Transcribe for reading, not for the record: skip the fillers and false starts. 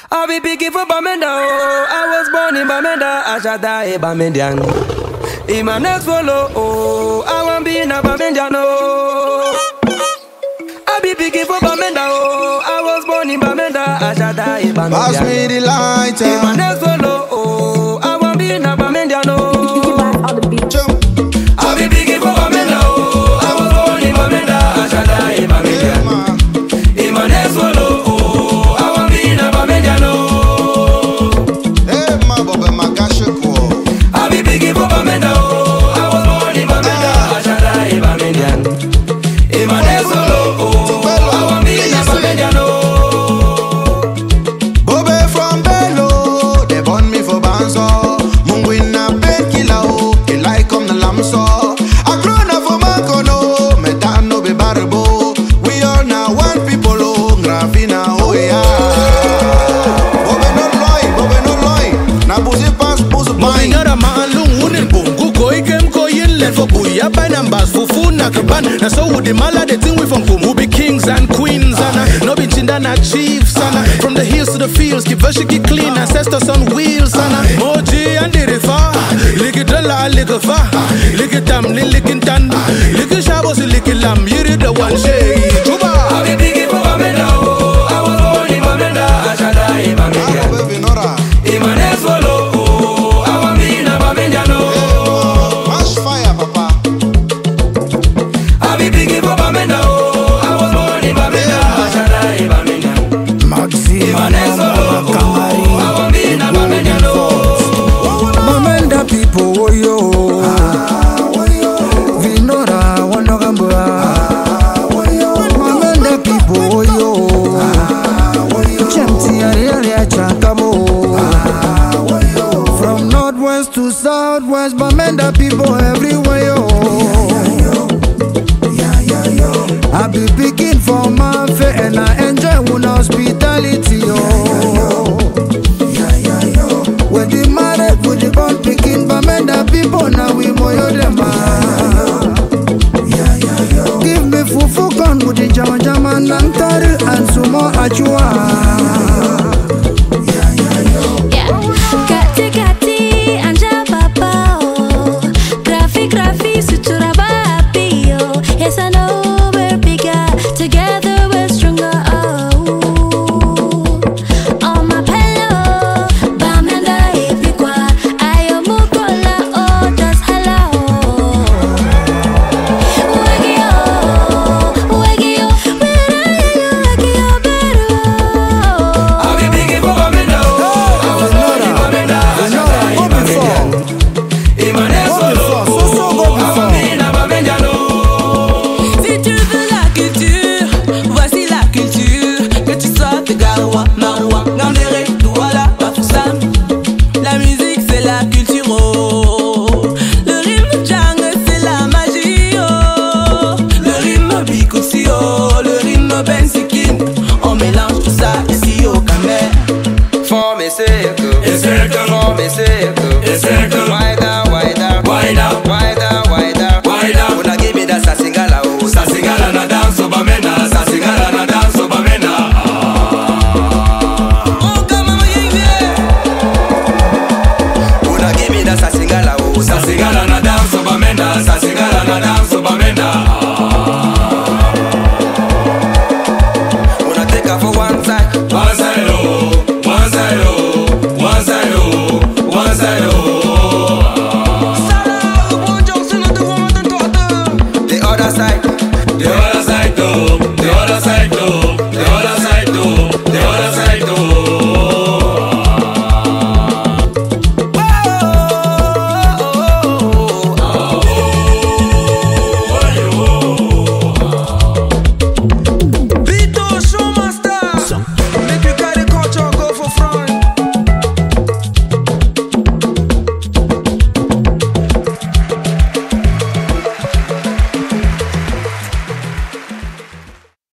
I be picky for Bamenda, oh. I was born in Bamenda, I shall die a Bamendian. In my next follow, oh, I want be in a Bamendian, oh. I be picky for Bamenda, oh. I was born in Bamenda, I shall die a Bamendian. Pass me the lighter. In my next follow, oh, I want be in a Bamendian, oh. I be picky for Bamenda, oh. I was born in Bamenda, I shall die a Bamendian. In my next follow, oh, I want be in a Bamendian, oh. Hey, my Baba, my gosh, I be picky for Bamenda, oh. I was born in Bamenda, I shall die a Bamendian. In my next follow, oh, I want be in a Bamendian, oh. Bobby from Bello, they born me for Banzo. Mungwina painkiller, oh, he like on the lamso. I grown up for Makono, Metano be barbo. We all now one people, oh, Grafina, oh yeah. Bobby no loy, na buzi pass, buzi pine. Nara maalung unin bungu koi kem koyin len for buya by numbers fufu na kaban. Na so would the mala the thing we from Kumu be kings and queens and no be chindana chiefs and from the hills to the fields keep keep clean ancestors on wheels and Moji and the river lick it la lick it fa lick it dam lick it tan lick it shabos lick it lam you the one say I be picky for Bamenda, oh. I was born in Bamenda, I shall die in Bamendian. Baby Nora, In my next follow, oh, I want be in a Bamendian, oh. mash fire, papa. I be picky for Bamenda, oh. I was born in Bamenda, I shall die in Bamendian. In my next follow, oh, I want be in a Bamendian, oh. Bamenda people, oh yo. Vinora, Wanogamba. Bamenda people, oh yo. Chemti, Ariaria, Chankamo. From northwest to southwest, Bamenda people everywhere, yo. I be picking for my fair and I enjoy one hospitality, yo. When they married with the born picking Bamenda people, now we moyo them. Give me fufu con with the jama jama nantari and sumo achua. Kati kati anja papa oh, grafi sutura bapi oh. Yes I know we're bigger, together we're stronger oh. On my pillow, Bamenda epikwa, ayo mukola oh, just hello. Wagi yo, wagi yo beru. I be picky for Bamenda, oh. I was born in Bamenda, I shall die in Bamendian. In my next follow, oh, I want be in a Bamendian, oh. Si tu veux la culture, voici la culture. Que tu sois de Garoua, Maroua, Gambéré, Douala, Bafoussam. La musique c'est la culture, oh. Le rythme jungle c'est la magie, oh. Le rythme bikoussi, oh. Le rythme benzikin. On mélange tout ça ici au Camer. Forme et cercle, forme et cercle,